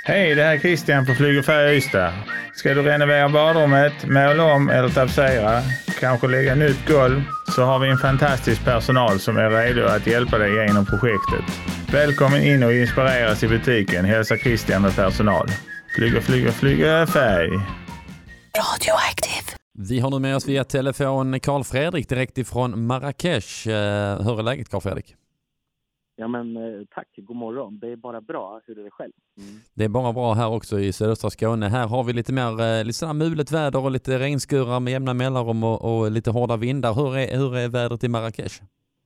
Hej, det här är Christian på Flyg och Färg Ystad. Ska du renovera badrummet, måla om eller tapetsera, kanske lägga nytt golv, så har vi en fantastisk personal som är redo att hjälpa dig genom projektet. Välkommen in och inspireras i butiken, hälsa Christian med personal. Flyga färg. Radioaktiv. Vi har nu med oss via telefon Carl Fredrik direkt ifrån Marrakesh. Hur är läget, Carl Fredrik? Ja men tack, god morgon. Det är bara bra. Hur är det själv? Det är bara bra här också i sydöstra Skåne. Här har vi lite mer lite sådär mulet väder och lite regnskurar med jämna mellanrum och lite hårda vindar. Hur är vädret i Marrakesh?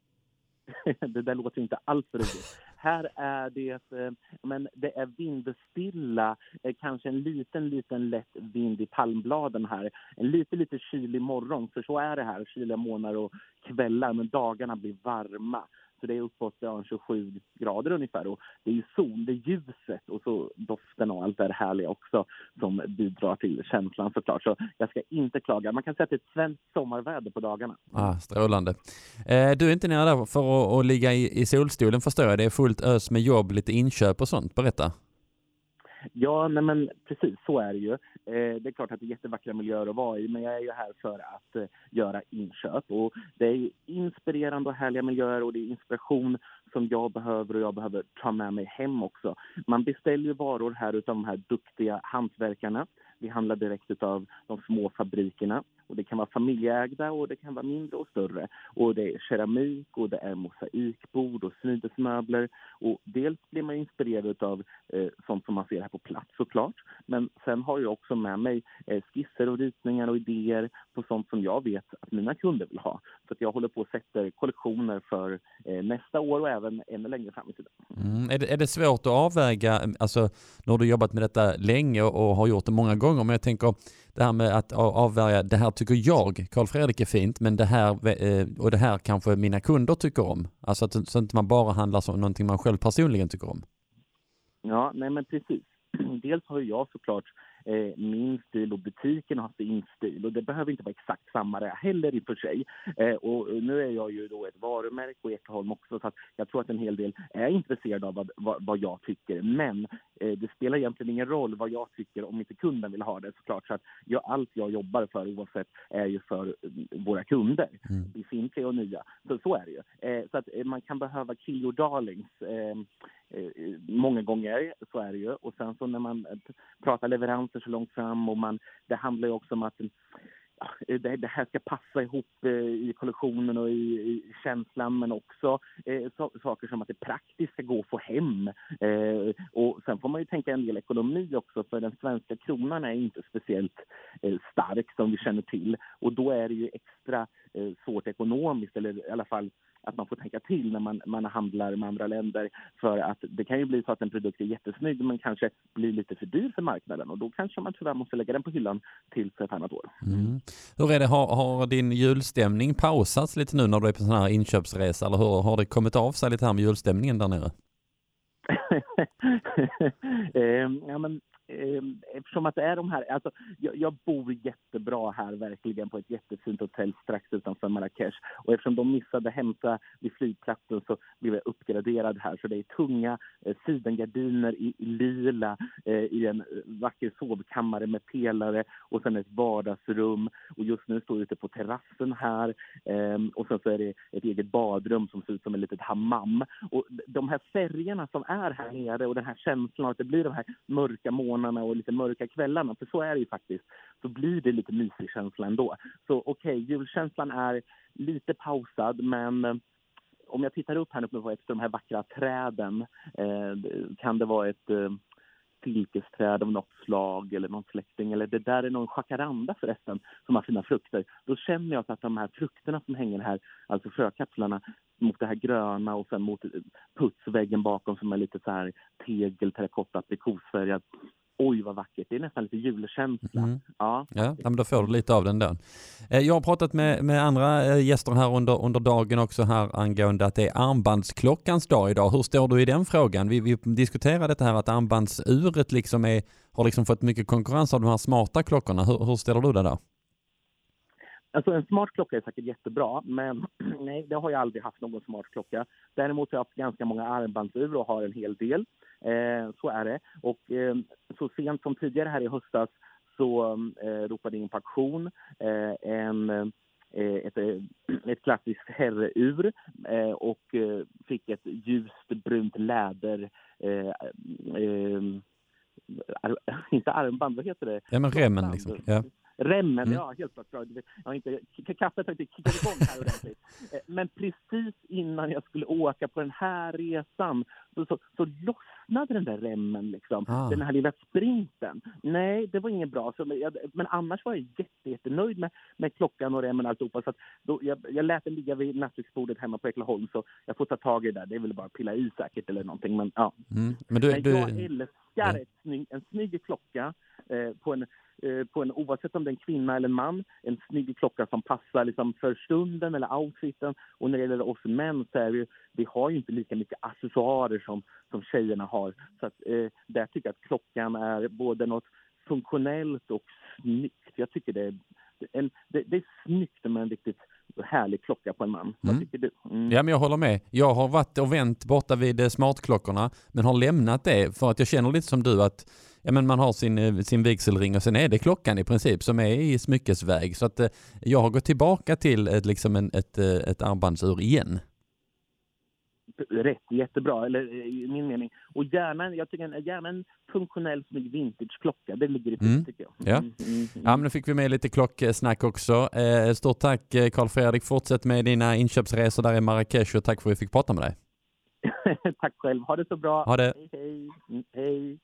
Det där låter inte alls roligt. Här är det är vindstilla, kanske en liten lätt vind i palmbladen här. En lite kylig morgon, för så är det här, kyliga månader och kvällar, men dagarna blir varma. Så det är uppåt 27 grader ungefär, och det är ju sol, det är ljuset och så doften och allt det här härliga också som bidrar till känslan såklart. Så jag ska inte klaga. Man kan säga att det är ett svenskt sommarväder på dagarna. Strålande. Du är inte nere där för att ligga i solstolen, förstår jag. Det är fullt ös med jobb, lite inköp och sånt. Berätta. Ja, nej men precis, så är det ju. Det är klart att det är jättevackra miljöer att vara i, men jag är ju här för att göra inköp. Och det är ju inspirerande och härliga miljöer, och det är inspiration som jag behöver ta med mig hem också. Man beställer ju varor här utav de här duktiga hantverkarna. Vi handlar direkt utav de små fabrikerna. Och det kan vara familjeägda och det kan vara mindre och större. Och det är keramik och det är mosaikbord och smidesmöbler. Och dels blir man inspirerad av sånt som man ser här på plats såklart. Men sen har jag också med mig skisser och ritningar och idéer på sånt som jag vet att mina kunder vill ha. Så att jag håller på att sätta kollektioner för nästa år och även ännu längre fram i tiden. Är det svårt att avväga, alltså nu har du jobbat med detta länge och har gjort det många gånger, men jag tänker det här med att avväga, det här tycker jag, Carl Fredrik, är fint, men det här kanske mina kunder tycker om. Alltså att så inte man bara handlar som någonting man själv personligen tycker om. Ja, nej men precis. Dels har jag såklart min stil och butiken har sin stil, och det behöver inte vara exakt samma där heller i och för sig. Och nu är jag ju då ett varumärke och Ekholm också, så att jag tror att en hel del är intresserad av vad jag tycker, men det spelar egentligen ingen roll vad jag tycker om inte kunden vill ha det såklart. Så att allt jag jobbar för oavsett är ju för våra kunder, befintliga och nya. Så är det ju. Så att man kan behöva kill your darlings många gånger, så är det ju. Och sen så när man pratar leveranser så långt fram, och det handlar ju också om att det här ska passa ihop i kollektionen och i känslan, men också saker som att det praktiskt ska gå att få hem. Och sen får man ju tänka en del ekonomi också, för den svenska kronan är inte speciellt stark som vi känner till. Och då är det ju extra svårt ekonomiskt, eller i alla fall att man får tänka till när man handlar med andra länder, för att det kan ju bli så att en produkt är jättesnygg men kanske blir lite för dyr för marknaden, och då kanske man tyvärr måste lägga den på hyllan till ett annat år. Hur är det, har din julstämning pausats lite nu när du är på sån här inköpsresa, eller hur har det kommit av sig lite här med julstämningen där nere? Ja, men eftersom att det är de här, alltså jag bor jättebra här verkligen på ett jättefint hotell strax utanför Marrakesh, och eftersom de missade hämta vid flygplatsen så blev jag uppgraderad här, så det är tunga sidengardiner i lila i en vacker sovkammare med pelare, och sen ett vardagsrum, och just nu står jag ute på terrassen här, och sen så är det ett eget badrum som ser ut som ett litet hammam, och de här färgerna som är här nere och den här känslan att det blir de här mörka månaderna och lite mörka kvällarna, för så är det ju faktiskt, så blir det lite mysig känsla ändå. Så okej, julkänslan är lite pausad, men om jag tittar upp här uppe på ett av de här vackra träden, kan det vara ett silkesträd av något slag eller någon släkting, eller det där är någon jacaranda förresten som har fina frukter, då känner jag att de här frukterna som hänger här, alltså frökapslarna, mot det här gröna och sen mot putsväggen bakom som är lite så här tegel, terrakotta, aprikosfärgad. Oj, vad vackert. Det är nästan lite julkänsla. Ja, men då får du lite av den där. Jag har pratat med andra gäster här under dagen också här angående att det är armbandsklockans dag idag. Hur står du i den frågan? Vi diskuterade det här att armbandsuret har fått mycket konkurrens av de här smarta klockorna. Hur ställer du det då? Alltså en smart klocka är säkert jättebra, men nej, det har jag aldrig haft någon smart klocka. Däremot har jag haft ganska många armbandsur och har en hel del. Så är det. Och så sent som tidigare här i höstas så ropade in på auktion ett klassiskt herreur och fick ett ljust brunt läder, inte armband, vad heter det? Ja, men remmen liksom. Ja. Remmen, ja, helt klart. Kaffet har inte kickat igång här ordentligt. Men precis innan jag skulle åka på den här resan så lossnade den där remmen liksom. Den här lilla sprinten. Nej, det var inget bra. Men annars var jag jättenöjd med klockan och remmen och alltihopa. Så att jag lät den ligga vid nattduksbordet hemma på Eklaholm, så jag får ta tag i det där. Det är väl bara pilla i säkert eller någonting. Men ja. Men jag älskar en snygg klocka på en, oavsett om det är en kvinna eller en man, en snygg klocka som passar liksom för stunden eller outfiten. Och när det gäller oss män så är vi har ju inte lika mycket accessoarer som tjejerna har. Så att där tycker jag att klockan är både något funktionellt och snyggt. Jag tycker det är snyggt med en riktigt härlig klocka på en man. Vad tycker du? Ja, men jag håller med. Jag har varit och vänt borta vid smartklockorna, men har lämnat det för att jag känner lite som du att man har sin vigselring och sen är det klockan i princip som är i smyckesväg. Så att jag har gått tillbaka till ett armbandsur igen. Rätt, jättebra, eller i min mening. Och gärna en funktionell snygg vintageklocka. Det ligger i tid, tycker jag. Ja. Ja, men nu fick vi med lite klocksnack också. Stort tack, Carl Fredrik. Fortsätt med dina inköpsresor där i Marrakesh och tack för att vi fick prata med dig. Tack själv. Ha det så bra. Ha det. Hej.